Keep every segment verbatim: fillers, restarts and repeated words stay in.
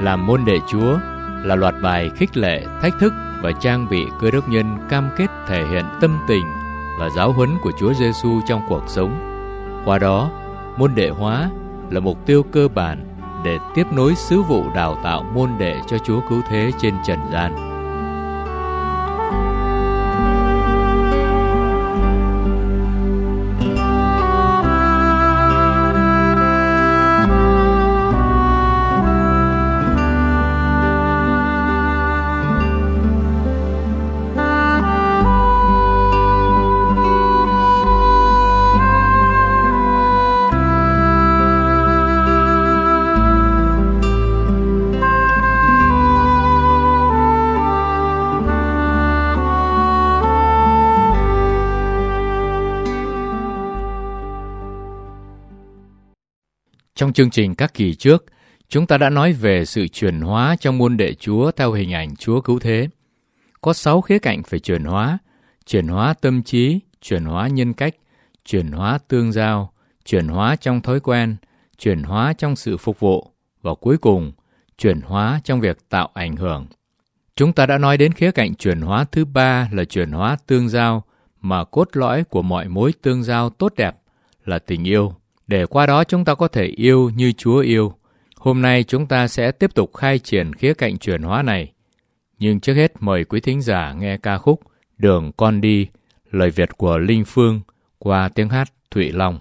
Làm môn đệ Chúa là loạt bài khích lệ, thách thức và trang bị Cơ đốc nhân cam kết thể hiện tâm tình và giáo huấn của Chúa Giêsu trong cuộc sống. Qua đó, môn đệ hóa là mục tiêu cơ bản để tiếp nối sứ vụ đào tạo môn đệ cho Chúa Cứu Thế trên trần gian. Trong chương trình các kỳ trước, chúng ta đã nói về sự chuyển hóa trong môn đệ Chúa theo hình ảnh Chúa Cứu Thế. Có sáu khía cạnh phải chuyển hóa: chuyển hóa tâm trí, chuyển hóa nhân cách, chuyển hóa tương giao, chuyển hóa trong thói quen, chuyển hóa trong sự phục vụ, và cuối cùng, chuyển hóa trong việc tạo ảnh hưởng. Chúng ta đã nói đến khía cạnh chuyển hóa thứ ba là chuyển hóa tương giao, mà cốt lõi của mọi mối tương giao tốt đẹp là tình yêu. Để qua đó chúng ta có thể yêu như Chúa yêu. Hôm nay chúng ta sẽ tiếp tục khai triển khía cạnh chuyển hóa này. Nhưng trước hết mời quý thính giả nghe ca khúc Đường Con Đi, lời Việt của Linh Phương qua tiếng hát Thụy Long.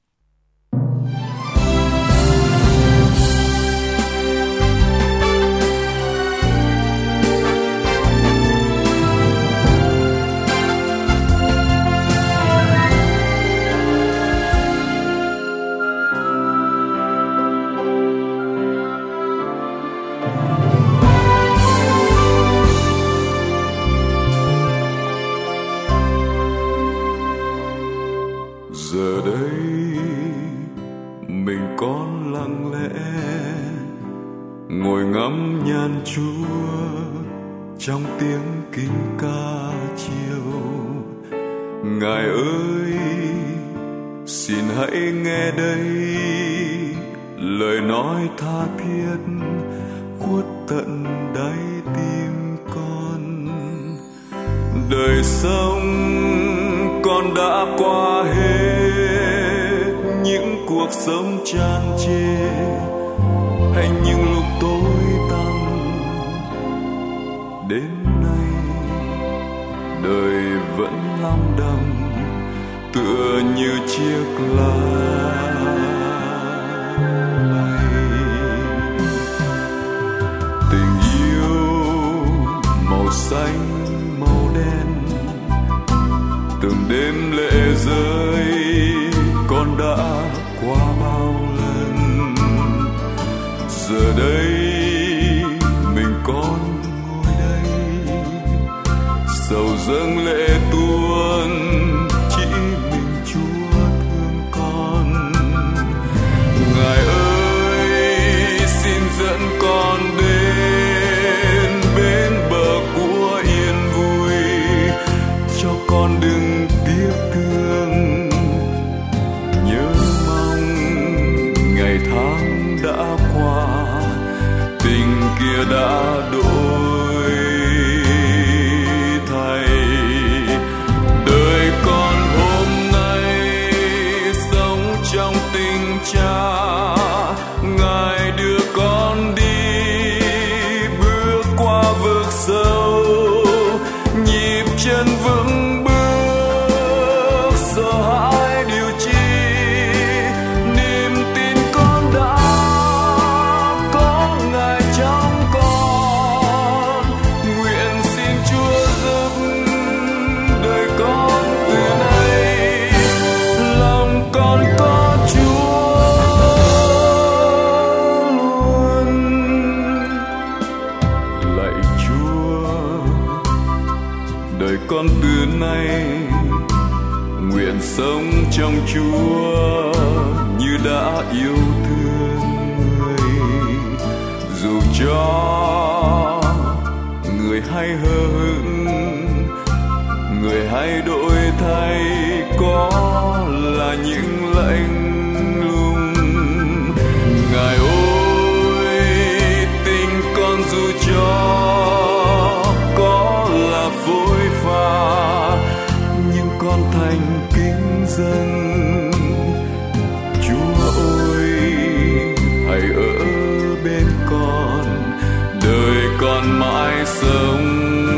Giờ đây mình còn lặng lẽ ngồi ngắm nhan Chúa trong tiếng kinh ca chiều. Ngài ơi, xin hãy nghe đây lời nói tha thiết khuất tận đáy tim con. Đời sống con đã qua hết những cuộc sống chan chê hay những lúc tối tăm. Đến nay đời vẫn lắm đăm tựa như chiếc lá bay. Tình yêu màu xanh màu đen từng đêm lệ rơi con đã qua bao lần. Giờ đây mình còn ngồi đây sầu dâng lệ tuôn, chỉ mình Chúa thương con. Ngài ơi, xin dẫn con đến bên bờ của yên vui, cho con đừng tiếc thương. Nhớ mong ngày tháng đã qua, tình kia đã đổi thay. Đời con hôm nay sống trong tình cha, Ngài đưa con đi bước qua vực sâu, nhịp chân vững bước, sợ hãi điều chi, niềm tin con đã có Ngài trong con. Nguyện xin Chúa giúp đời con từ nay, lòng con có Chúa luôn. Lạy Chúa, đời con từ nay nguyện sống trong Chúa như đã yêu thương người. Dù cho người hay hờ hững, người hay đổi thay, có là những lạnh lùng. Ngài ơi, tình sống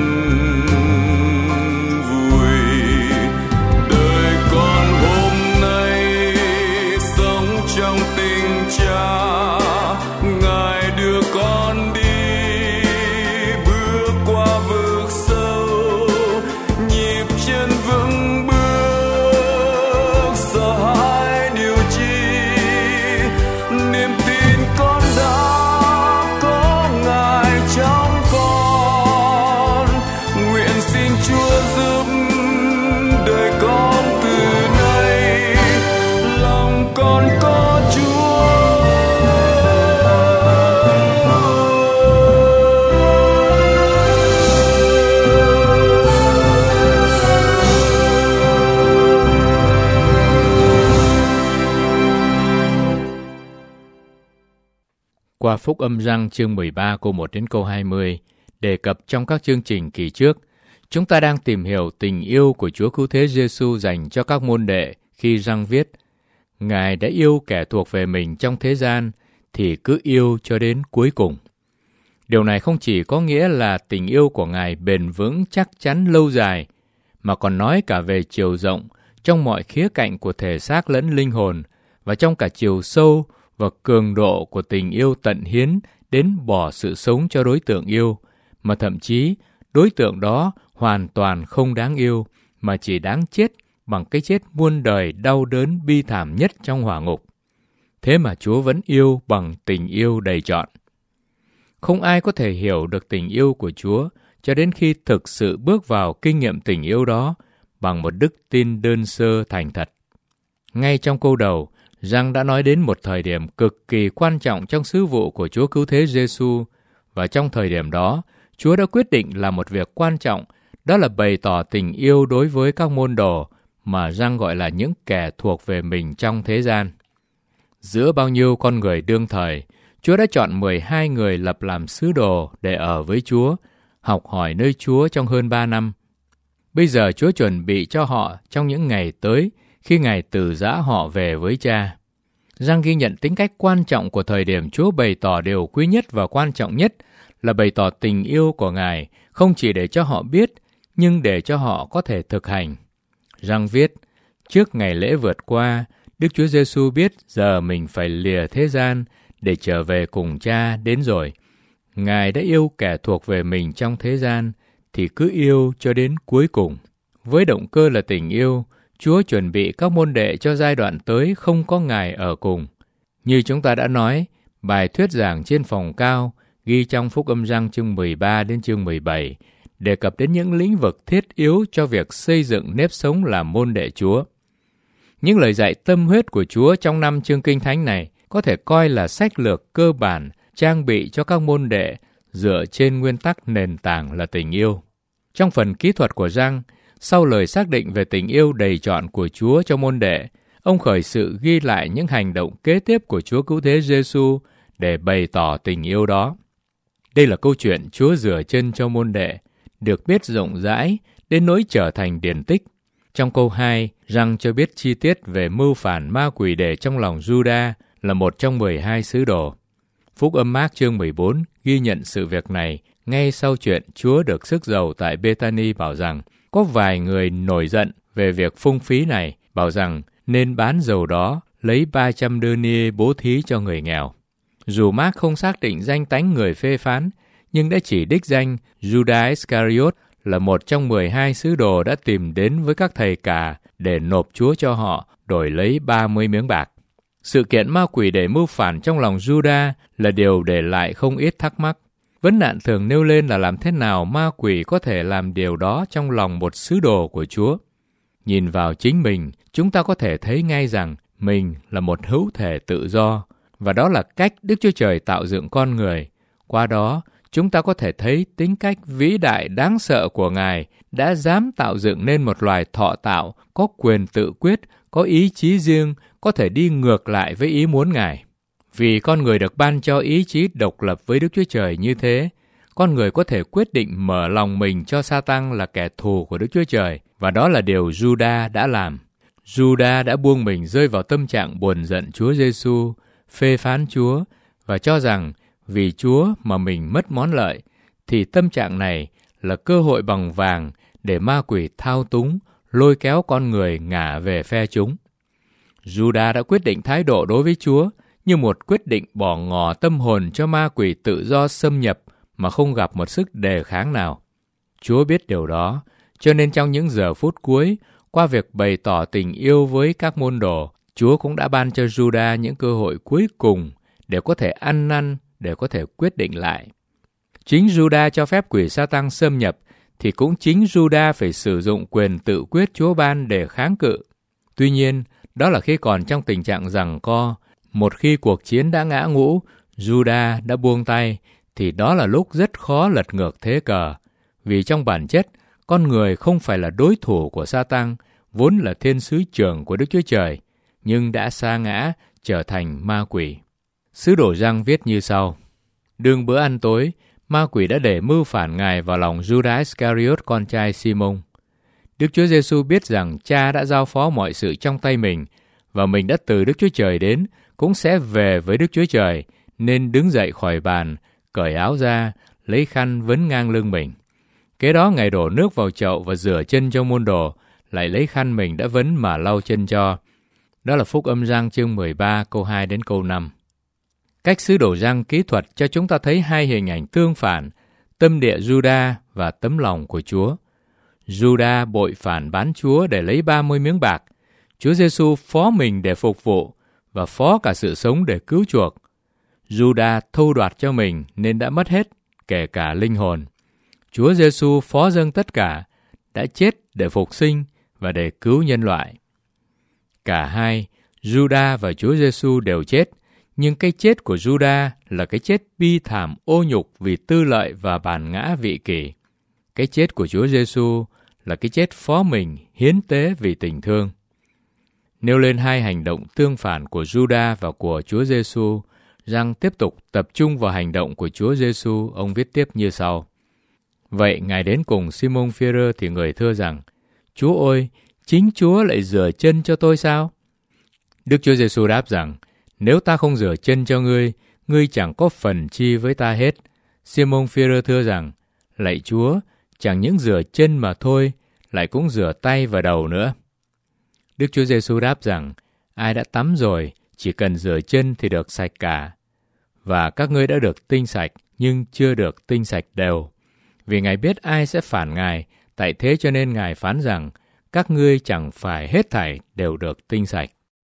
vui. Đời con hôm nay sống trong tình cha, Ngài đưa con đi bước qua vực sâu, nhịp chân vững bước, sợ hãi điều chi, niềm tin con đã có Ngài trong con. Nguyện xin Chúa giúp đời con từ nay, lòng con có Chúa. Qua Phúc Âm Giăng chương mười ba câu một đến câu hai mươi, đề cập trong các chương trình kỳ trước, chúng ta đang tìm hiểu tình yêu của Chúa Cứu Thế Giêsu dành cho các môn đệ khi Giăng viết: Ngài đã yêu kẻ thuộc về mình trong thế gian, thì cứ yêu cho đến cuối cùng. Điều này không chỉ có nghĩa là tình yêu của Ngài bền vững chắc chắn lâu dài, mà còn nói cả về chiều rộng trong mọi khía cạnh của thể xác lẫn linh hồn, và trong cả chiều sâu và cường độ của tình yêu tận hiến đến bỏ sự sống cho đối tượng yêu, mà thậm chí đối tượng đó hoàn toàn không đáng yêu, mà chỉ đáng chết bằng cái chết muôn đời đau đớn bi thảm nhất trong hỏa ngục. Thế mà Chúa vẫn yêu bằng tình yêu đầy trọn. Không ai có thể hiểu được tình yêu của Chúa cho đến khi thực sự bước vào kinh nghiệm tình yêu đó bằng một đức tin đơn sơ thành thật. Ngay trong câu đầu, Giăng đã nói đến một thời điểm cực kỳ quan trọng trong sứ vụ của Chúa Cứu Thế Giêsu, và trong thời điểm đó, Chúa đã quyết định làm một việc quan trọng, đó là bày tỏ tình yêu đối với các môn đồ mà Giăng gọi là những kẻ thuộc về mình trong thế gian. Giữa bao nhiêu con người đương thời, Chúa đã chọn mười hai người lập làm sứ đồ để ở với Chúa, học hỏi nơi Chúa trong hơn ba năm. Bây giờ Chúa chuẩn bị cho họ trong những ngày tới, khi Ngài từ giã họ về với Cha. Giăng ghi nhận tính cách quan trọng của thời điểm Chúa bày tỏ điều quý nhất và quan trọng nhất là bày tỏ tình yêu của Ngài, không chỉ để cho họ biết, nhưng để cho họ có thể thực hành. Giăng viết, trước ngày lễ vượt qua, Đức Chúa Giêsu biết giờ mình phải lìa thế gian để trở về cùng Cha đến rồi. Ngài đã yêu kẻ thuộc về mình trong thế gian, thì cứ yêu cho đến cuối cùng. Với động cơ là tình yêu, Chúa chuẩn bị các môn đệ cho giai đoạn tới không có Ngài ở cùng. Như chúng ta đã nói, bài thuyết giảng trên phòng cao ghi trong Phúc Âm Giăng chương mười ba đến chương mười bảy đề cập đến những lĩnh vực thiết yếu cho việc xây dựng nếp sống làm môn đệ Chúa. Những lời dạy tâm huyết của Chúa trong năm chương kinh thánh này có thể coi là sách lược cơ bản trang bị cho các môn đệ dựa trên nguyên tắc nền tảng là tình yêu. Trong phần kỹ thuật của Giăng, sau lời xác định về tình yêu đầy trọn của Chúa cho môn đệ, ông khởi sự ghi lại những hành động kế tiếp của Chúa Cứu Thế Giêsu để bày tỏ tình yêu đó. Đây là câu chuyện Chúa rửa chân cho môn đệ, được biết rộng rãi đến nỗi trở thành điển tích. Trong câu hai, Giăng cho biết chi tiết về mưu phản ma quỷ để trong lòng Juda là một trong mười hai sứ đồ. Phúc Âm Mác chương mười bốn ghi nhận sự việc này ngay sau chuyện Chúa được sức dầu tại Bethany bảo rằng có vài người nổi giận về việc phung phí này, bảo rằng nên bán dầu đó lấy ba trăm denier bố thí cho người nghèo. Dù Mác không xác định danh tánh người phê phán, nhưng đã chỉ đích danh Judas Iscariot là một trong mười hai sứ đồ đã tìm đến với các thầy cả để nộp Chúa cho họ, đổi lấy ba mươi miếng bạc. Sự kiện ma quỷ để mưu phản trong lòng Judas là điều để lại không ít thắc mắc. Vấn nạn thường nêu lên là làm thế nào ma quỷ có thể làm điều đó trong lòng một sứ đồ của Chúa. Nhìn vào chính mình, chúng ta có thể thấy ngay rằng mình là một hữu thể tự do, và đó là cách Đức Chúa Trời tạo dựng con người. Qua đó, chúng ta có thể thấy tính cách vĩ đại đáng sợ của Ngài đã dám tạo dựng nên một loài thọ tạo, có quyền tự quyết, có ý chí riêng, có thể đi ngược lại với ý muốn Ngài. Vì con người được ban cho ý chí độc lập với Đức Chúa Trời như thế, con người có thể quyết định mở lòng mình cho Sa-tăng là kẻ thù của Đức Chúa Trời, và đó là điều Judas đã làm. Judas đã buông mình rơi vào tâm trạng buồn giận Chúa Giêsu, phê phán Chúa, và cho rằng vì Chúa mà mình mất món lợi, thì tâm trạng này là cơ hội bằng vàng để ma quỷ thao túng, lôi kéo con người ngả về phe chúng. Judas đã quyết định thái độ đối với Chúa như một quyết định bỏ ngỏ tâm hồn cho ma quỷ tự do xâm nhập mà không gặp một sức đề kháng nào. Chúa biết điều đó, cho nên trong những giờ phút cuối, qua việc bày tỏ tình yêu với các môn đồ, Chúa cũng đã ban cho Judas những cơ hội cuối cùng để có thể ăn năn, để có thể quyết định lại. Chính Judas cho phép quỷ Sa-tăng xâm nhập, thì cũng chính Judas phải sử dụng quyền tự quyết Chúa ban để kháng cự. Tuy nhiên, đó là khi còn trong tình trạng giằng co. Một khi cuộc chiến đã ngã ngũ, Judas đã buông tay, thì đó là lúc rất khó lật ngược thế cờ. Vì trong bản chất, con người không phải là đối thủ của Sa-tăng, vốn là thiên sứ trưởng của Đức Chúa Trời, nhưng đã sa ngã trở thành ma quỷ. Sứ đồ Giăng viết như sau: Đương bữa ăn tối, ma quỷ đã để mưu phản Ngài vào lòng Judas Iscariot, con trai Simon. Đức Chúa Giêsu biết rằng Cha đã giao phó mọi sự trong tay mình, và mình đã từ Đức Chúa Trời đến, cũng sẽ về với Đức Chúa Trời, nên đứng dậy khỏi bàn, cởi áo ra, lấy khăn vấn ngang lưng mình. Kế đó Ngài đổ nước vào chậu và rửa chân cho môn đồ, lại lấy khăn mình đã vấn mà lau chân cho. Đó là Phúc Âm Giăng chương mười ba câu hai đến câu năm. Cách sứ đồ Giăng kỹ thuật cho chúng ta thấy hai hình ảnh tương phản, tâm địa Judas và tấm lòng của Chúa. Judas bội phản bán Chúa để lấy ba mươi miếng bạc. Chúa Giêsu phó mình để phục vụ và phó cả sự sống để cứu chuộc. Judas thâu đoạt cho mình nên đã mất hết, kể cả linh hồn. Chúa Giêsu phó dâng tất cả, đã chết để phục sinh và để cứu nhân loại. Cả hai, Judas và Chúa Giêsu đều chết, nhưng cái chết của Judas là cái chết bi thảm ô nhục vì tư lợi và bản ngã vị kỷ. Cái chết của Chúa Giêsu là cái chết phó mình hiến tế vì tình thương. Nêu lên hai hành động tương phản của Judas và của Chúa Giêsu, Giăng tiếp tục tập trung vào hành động của Chúa Giêsu. Ông viết tiếp như sau: Vậy Ngài đến cùng Simon Phi-rơ thì người thưa rằng: Chúa ơi, chính Chúa lại rửa chân cho tôi sao? Đức Chúa Giêsu đáp rằng: Nếu ta không rửa chân cho ngươi, ngươi chẳng có phần chi với ta hết. Simon Phi-rơ thưa rằng: Lạy Chúa, chẳng những rửa chân mà thôi, lại cũng rửa tay và đầu nữa. Đức Chúa Giêsu đáp rằng: Ai đã tắm rồi, chỉ cần rửa chân thì được sạch cả. Và các ngươi đã được tinh sạch, nhưng chưa được tinh sạch đều. Vì Ngài biết ai sẽ phản Ngài, tại thế cho nên Ngài phán rằng: Các ngươi chẳng phải hết thảy đều được tinh sạch.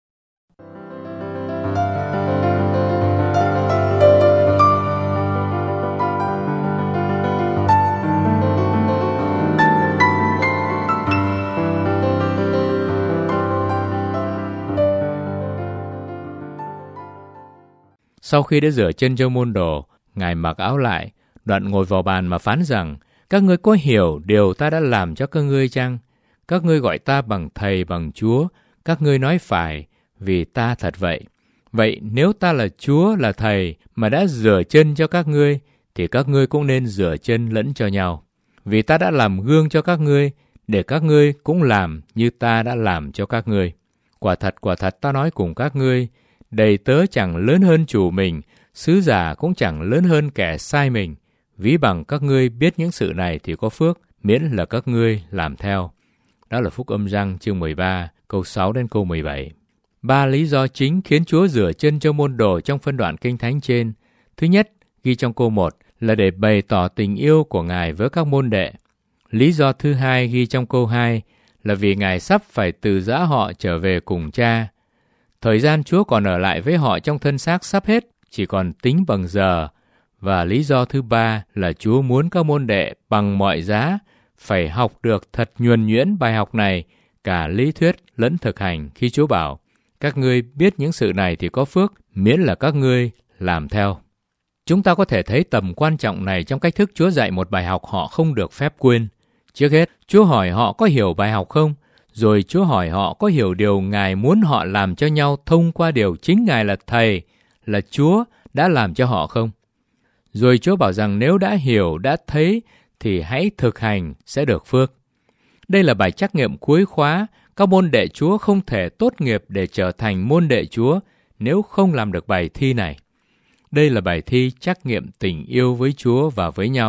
Sau khi đã rửa chân cho môn đồ, Ngài mặc áo lại, đoạn ngồi vào bàn mà phán rằng: Các ngươi có hiểu điều ta đã làm cho các ngươi chăng? Các ngươi gọi ta bằng Thầy, bằng Chúa, các ngươi nói phải, vì ta thật vậy. Vậy nếu ta là Chúa, là Thầy, mà đã rửa chân cho các ngươi, thì các ngươi cũng nên rửa chân lẫn cho nhau. Vì ta đã làm gương cho các ngươi, để các ngươi cũng làm như ta đã làm cho các ngươi. Quả thật, quả thật ta nói cùng các ngươi, đầy tớ chẳng lớn hơn chủ mình, sứ giả cũng chẳng lớn hơn kẻ sai mình. Ví bằng các ngươi biết những sự này thì có phước, miễn là các ngươi làm theo. Đó là Phúc Âm Giăng chương mười ba, câu sáu đến câu mười bảy. Ba lý do chính khiến Chúa rửa chân cho môn đồ trong phân đoạn Kinh Thánh trên. Thứ nhất, ghi trong câu một, là để bày tỏ tình yêu của Ngài với các môn đệ. Lý do thứ hai ghi trong câu hai, là vì Ngài sắp phải từ giã họ trở về cùng Cha. Thời gian Chúa còn ở lại với họ trong thân xác sắp hết, chỉ còn tính bằng giờ. Và lý do thứ ba là Chúa muốn các môn đệ bằng mọi giá phải học được thật nhuần nhuyễn bài học này, cả lý thuyết lẫn thực hành, khi Chúa bảo: Các ngươi biết những sự này thì có phước, miễn là các ngươi làm theo. Chúng ta có thể thấy tầm quan trọng này trong cách thức Chúa dạy một bài học họ không được phép quên. Trước hết, Chúa hỏi họ có hiểu bài học không? Rồi Chúa hỏi họ có hiểu điều Ngài muốn họ làm cho nhau thông qua điều chính Ngài là Thầy, là Chúa đã làm cho họ không? Rồi Chúa bảo rằng nếu đã hiểu, đã thấy, thì hãy thực hành sẽ được phước. Đây là bài trắc nghiệm cuối khóa. Các môn đệ Chúa không thể tốt nghiệp để trở thành môn đệ Chúa nếu không làm được bài thi này. Đây là bài thi trắc nghiệm tình yêu với Chúa và với nhau.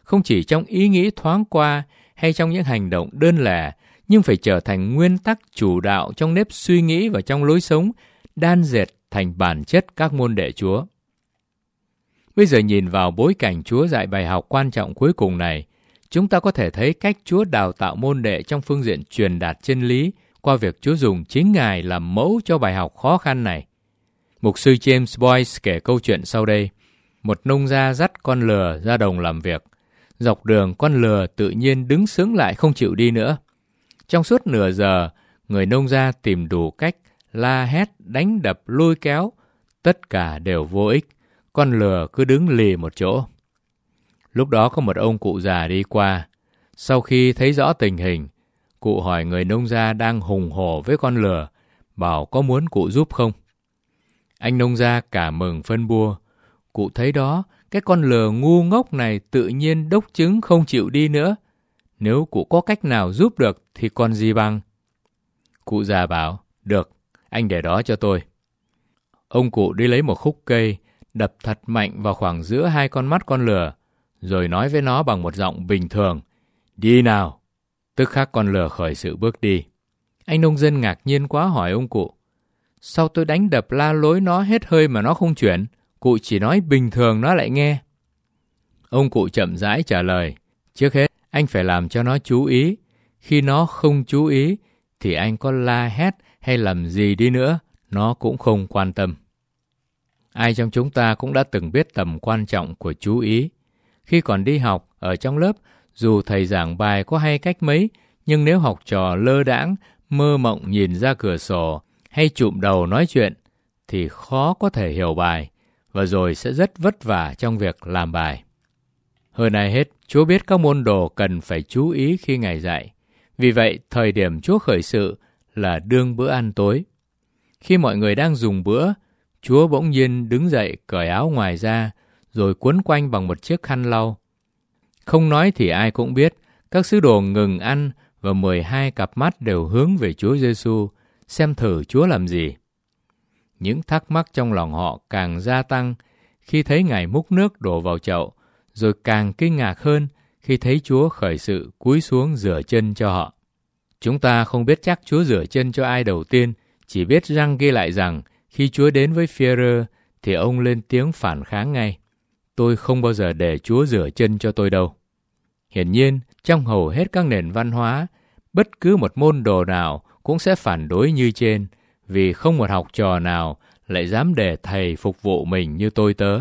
không chỉ trong ý nghĩ thoáng qua hay trong những hành động đơn lẻ, nhưng phải trở thành nguyên tắc chủ đạo trong nếp suy nghĩ và trong lối sống, đan dệt thành bản chất các môn đệ Chúa. Bây giờ nhìn vào bối cảnh Chúa dạy bài học quan trọng cuối cùng này, chúng ta có thể thấy cách Chúa đào tạo môn đệ trong phương diện truyền đạt chân lý qua việc Chúa dùng chính Ngài làm mẫu cho bài học khó khăn này. Mục sư James Boyce kể câu chuyện sau đây. Một nông gia dắt con lừa ra đồng làm việc. Dọc đường con lừa tự nhiên đứng sững lại không chịu đi nữa. Trong suốt nửa giờ, người nông gia tìm đủ cách la hét, đánh đập, lôi kéo. Tất cả đều vô ích. Con lừa cứ đứng lì một chỗ. Lúc đó có một ông cụ già đi qua. Sau khi thấy rõ tình hình, cụ hỏi người nông gia đang hùng hổ với con lừa, bảo có muốn cụ giúp không? Anh nông gia cả mừng phân bua. Cụ thấy đó, cái con lừa ngu ngốc này tự nhiên đốc chứng không chịu đi nữa. Nếu cụ có cách nào giúp được thì còn gì bằng. Cụ già bảo, được, anh để đó cho tôi. Ông cụ đi lấy một khúc cây, đập thật mạnh vào khoảng giữa hai con mắt con lừa, rồi nói với nó bằng một giọng bình thường, đi nào. Tức khắc con lừa khởi sự bước đi. Anh nông dân ngạc nhiên quá hỏi ông cụ, sao tôi đánh đập la lối nó hết hơi mà nó không chuyển? Cụ chỉ nói bình thường nó lại nghe. Ông cụ chậm rãi trả lời, trước hết anh phải làm cho nó chú ý. Khi nó không chú ý thì anh có la hét hay làm gì đi nữa, nó cũng không quan tâm. Ai trong chúng ta cũng đã từng biết tầm quan trọng của chú ý. Khi còn đi học ở trong lớp, dù thầy giảng bài có hay cách mấy, nhưng nếu học trò lơ đãng, mơ mộng nhìn ra cửa sổ hay chụm đầu nói chuyện, thì khó có thể hiểu bài, và rồi sẽ rất vất vả trong việc làm bài. Hơn ai hết, Chúa biết các môn đồ cần phải chú ý khi Ngài dạy. Vì vậy, thời điểm Chúa khởi sự là đương bữa ăn tối. Khi mọi người đang dùng bữa, Chúa bỗng nhiên đứng dậy cởi áo ngoài ra, rồi quấn quanh bằng một chiếc khăn lau. Không nói thì ai cũng biết, các sứ đồ ngừng ăn và mười hai cặp mắt đều hướng về Chúa Giêsu, xem thử Chúa làm gì. Những thắc mắc trong lòng họ càng gia tăng khi thấy Ngài múc nước đổ vào chậu, rồi càng kinh ngạc hơn khi thấy Chúa khởi sự cúi xuống rửa chân cho họ. Chúng ta không biết chắc Chúa rửa chân cho ai đầu tiên, chỉ biết răng ghi lại rằng khi Chúa đến với Phi-e-rơ thì ông lên tiếng phản kháng ngay. Tôi không bao giờ để Chúa rửa chân cho tôi đâu. Hiển nhiên, trong hầu hết các nền văn hóa, bất cứ một môn đồ nào cũng sẽ phản đối như trên, vì không một học trò nào lại dám để thầy phục vụ mình như tôi tớ.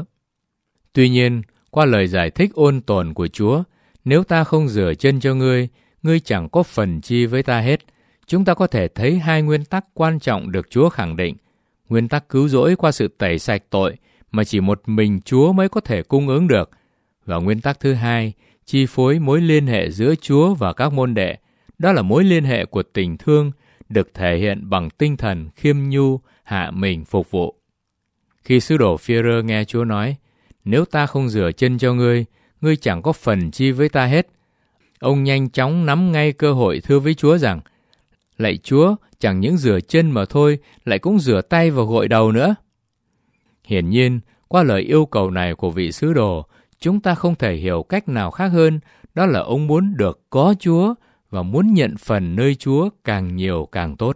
Tuy nhiên, qua lời giải thích ôn tồn của Chúa, nếu ta không rửa chân cho ngươi, ngươi chẳng có phần chi với ta hết, chúng ta có thể thấy hai nguyên tắc quan trọng được Chúa khẳng định. Nguyên tắc cứu rỗi qua sự tẩy sạch tội mà chỉ một mình Chúa mới có thể cung ứng được. Và nguyên tắc thứ hai, chi phối mối liên hệ giữa Chúa và các môn đệ. Đó là mối liên hệ của tình thương, được thể hiện bằng tinh thần khiêm nhu, hạ mình phục vụ. Khi sứ đồ Phi-e-rơ nghe Chúa nói, nếu ta không rửa chân cho ngươi, ngươi chẳng có phần chi với ta hết, ông nhanh chóng nắm ngay cơ hội thưa với Chúa rằng, lạy Chúa, chẳng những rửa chân mà thôi, lại cũng rửa tay và gội đầu nữa. Hiển nhiên, qua lời yêu cầu này của vị sứ đồ, chúng ta không thể hiểu cách nào khác hơn, đó là ông muốn được có Chúa và muốn nhận phần nơi Chúa càng nhiều càng tốt.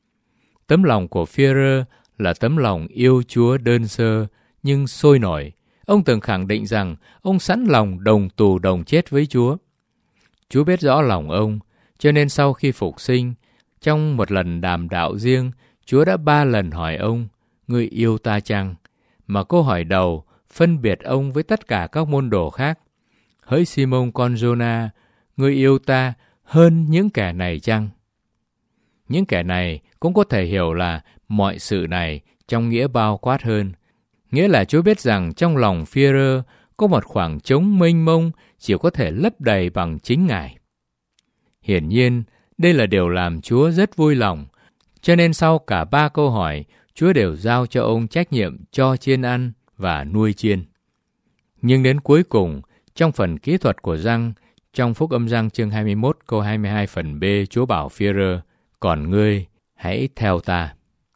Tấm lòng của Phi-e-rơ là tấm lòng yêu Chúa đơn sơ nhưng sôi nổi. Ông từng khẳng định rằng ông sẵn lòng đồng tù đồng chết với Chúa. Chúa biết rõ lòng ông, cho nên sau khi phục sinh, trong một lần đàm đạo riêng, Chúa đã ba lần hỏi ông, ngươi yêu ta chăng? Mà câu hỏi đầu phân biệt ông với tất cả các môn đồ khác. Hỡi Si-môn con Giô-na, ngươi yêu ta hơn những kẻ này chăng? Những kẻ này cũng có thể hiểu là mọi sự này trong nghĩa bao quát hơn. Nghĩa là Chúa biết rằng trong lòng Phi-e-rơ có một khoảng trống mênh mông chỉ có thể lấp đầy bằng chính Ngài. Hiển nhiên, đây là điều làm Chúa rất vui lòng. Cho nên sau cả ba câu hỏi, Chúa đều giao cho ông trách nhiệm cho chiên ăn và nuôi chiên. Nhưng đến cuối cùng, trong phần kỹ thuật của răng, trong Phúc Âm Răng chương hai mươi mốt câu hai mươi hai phần B, Chúa bảo Phi-e-rơ, còn ngươi, hãy theo ta.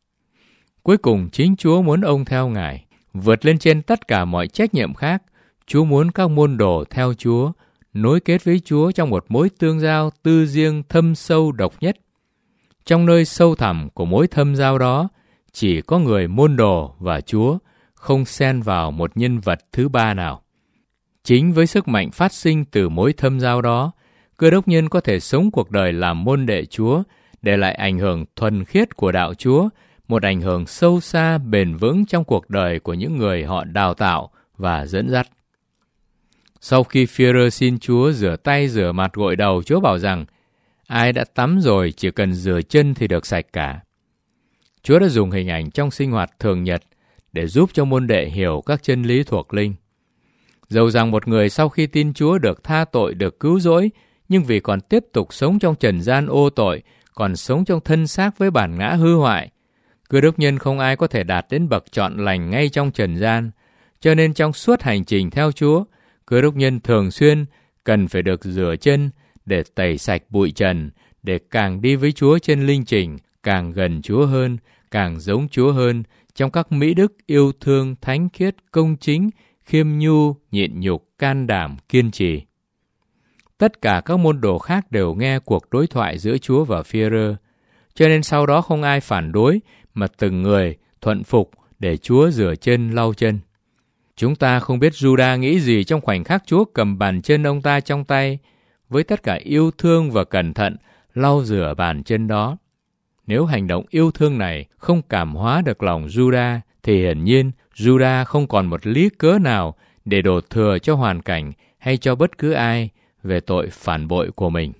Cuối cùng, chính Chúa muốn ông theo Ngài. Vượt lên trên tất cả mọi trách nhiệm khác, Chúa muốn các môn đồ theo Chúa nối kết với Chúa trong một mối tương giao tư riêng thâm sâu độc nhất. Trong nơi sâu thẳm của mối thâm giao đó, chỉ có người môn đồ và Chúa, không xen vào một nhân vật thứ ba nào. Chính với sức mạnh phát sinh từ mối thâm giao đó, Cơ đốc nhân có thể sống cuộc đời làm môn đệ Chúa, để lại ảnh hưởng thuần khiết của đạo Chúa, một ảnh hưởng sâu xa bền vững trong cuộc đời của những người họ đào tạo và dẫn dắt. Sau khi Phi-e-rơ xin Chúa rửa tay rửa mặt gội đầu, Chúa bảo rằng ai đã tắm rồi chỉ cần rửa chân thì được sạch cả. Chúa đã dùng hình ảnh trong sinh hoạt thường nhật để giúp cho môn đệ hiểu các chân lý thuộc linh. Dầu rằng một người sau khi tin Chúa được tha tội, được cứu rỗi, nhưng vì còn tiếp tục sống trong trần gian ô tội, còn sống trong thân xác với bản ngã hư hoại, Cơ đốc nhân không ai có thể đạt đến bậc trọn lành ngay trong trần gian. Cho nên trong suốt hành trình theo Chúa, Cơ đốc nhân thường xuyên cần phải được rửa chân để tẩy sạch bụi trần, để càng đi với Chúa trên linh trình, càng gần Chúa hơn, càng giống Chúa hơn trong các mỹ đức yêu thương, thánh khiết, công chính, khiêm nhu, nhịn nhục, can đảm, kiên trì. Tất cả các môn đồ khác đều nghe cuộc đối thoại giữa Chúa và Phi-e-rơ, cho nên sau đó không ai phản đối, mà từng người thuận phục để Chúa rửa chân, lau chân. Chúng ta không biết Giu-đa nghĩ gì trong khoảnh khắc Chúa cầm bàn chân ông ta trong tay, với tất cả yêu thương và cẩn thận lau rửa bàn chân đó. Nếu hành động yêu thương này không cảm hóa được lòng Giu-đa, thì hiển nhiên Giu-đa không còn một lý cớ nào để đổ thừa cho hoàn cảnh hay cho bất cứ ai về tội phản bội của mình.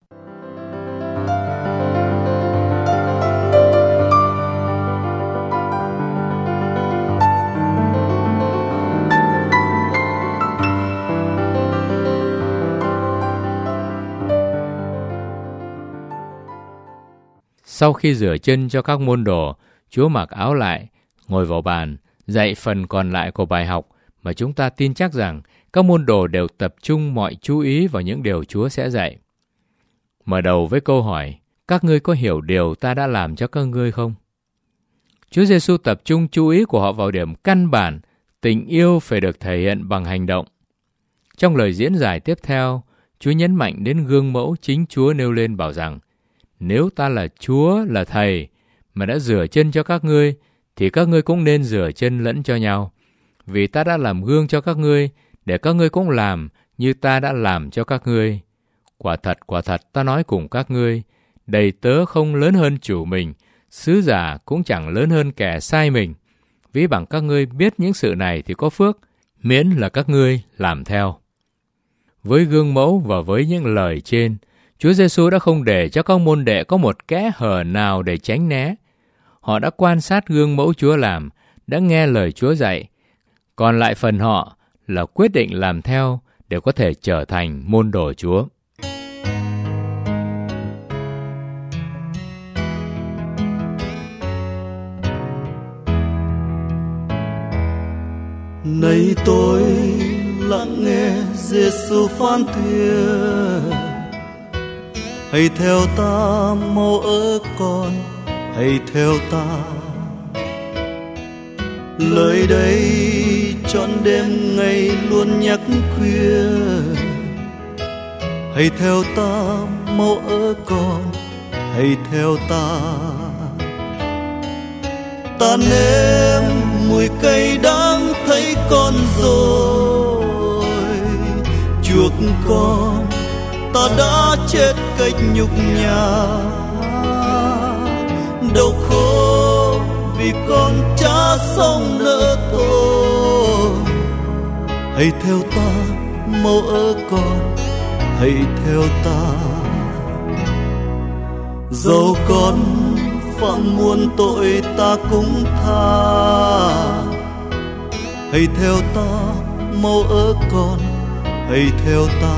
Sau khi rửa chân cho các môn đồ, Chúa mặc áo lại, ngồi vào bàn, dạy phần còn lại của bài học mà chúng ta tin chắc rằng các môn đồ đều tập trung mọi chú ý vào những điều Chúa sẽ dạy. Mở đầu với câu hỏi, các ngươi có hiểu điều ta đã làm cho các ngươi không? Chúa Giêsu tập trung chú ý của họ vào điểm căn bản, tình yêu phải được thể hiện bằng hành động. Trong lời diễn giải tiếp theo, Chúa nhấn mạnh đến gương mẫu chính Chúa nêu lên bảo rằng, nếu ta là Chúa, là Thầy, mà đã rửa chân cho các ngươi, thì các ngươi cũng nên rửa chân lẫn cho nhau. Vì ta đã làm gương cho các ngươi, để các ngươi cũng làm như ta đã làm cho các ngươi. Quả thật, quả thật, ta nói cùng các ngươi, đầy tớ không lớn hơn chủ mình, sứ giả cũng chẳng lớn hơn kẻ sai mình. Ví bằng các ngươi biết những sự này thì có phước, miễn là các ngươi làm theo. Với gương mẫu và với những lời trên, Chúa Giêsu đã không để cho các môn đệ có một kẽ hở nào để tránh né. Họ đã quan sát gương mẫu Chúa làm, đã nghe lời Chúa dạy. Còn lại phần họ là quyết định làm theo để có thể trở thành môn đồ Chúa. Này tôi lắng nghe Giêsu phán thuyết, hãy theo ta mau ớ con, hãy theo ta. Lời đây trọn đêm ngày luôn nhắc khuya, hãy theo ta mau ớ con, hãy theo ta. Ta nếm mùi cay đắng thấy con rồi, chuộc con ta đã chết cách nhục nhã, đau khổ vì con cha sống nỡ thôi. Hãy theo ta mau ớ con, hãy theo ta. Dẫu con phạm muôn tội ta cũng tha, hãy theo ta mau ớ con, hãy theo ta.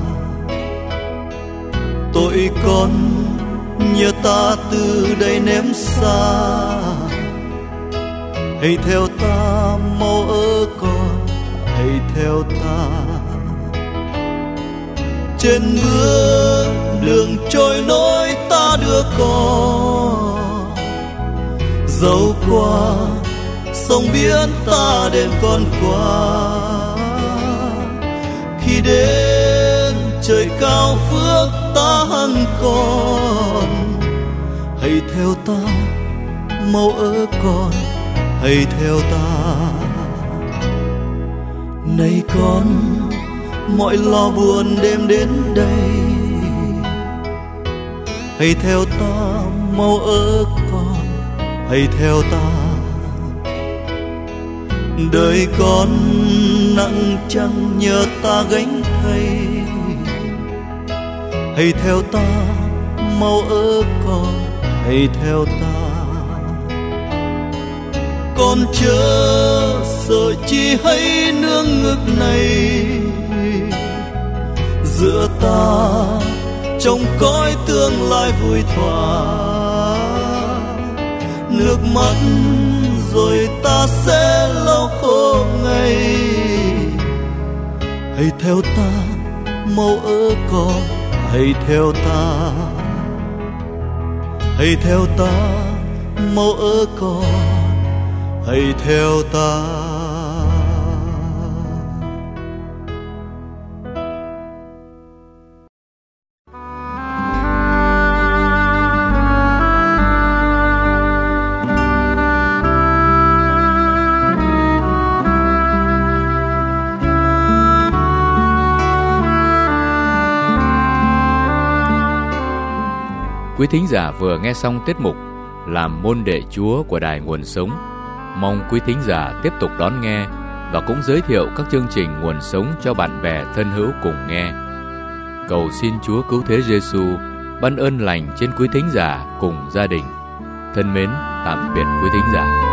Tội con nhờ ta từ đây ném xa, hãy theo ta mau ớ con, hãy theo ta. Trên bước đường trôi nổi ta đưa con, dẫu qua sông biển ta đem con qua. Khi đến trời cao phước ta hằng còn. Hãy theo ta mau ở con, hãy theo ta. Này con, mọi lo buồn đêm đến đây, hãy theo ta mau ở con, hãy theo ta. Đời con nặng chăng nhờ ta gánh thay, hãy theo ta mau ở con, hãy theo ta. Con chớ sợ chi hãy nương ngực này, giữa ta trong cõi tương lai vui thỏa. Nước mắt rồi ta sẽ lau khô ngày, hãy theo ta mau ở con, hãy theo ta. Hãy theo ta mau ở con, hãy theo ta. Quý thính giả vừa nghe xong tiết mục Làm môn đệ Chúa của Đài Nguồn Sống. Mong quý thính giả tiếp tục đón nghe và cũng giới thiệu các chương trình Nguồn Sống cho bạn bè thân hữu cùng nghe. Cầu xin Chúa Cứu Thế Giêsu ban ơn lành trên quý thính giả cùng gia đình. Thân mến, tạm biệt quý thính giả.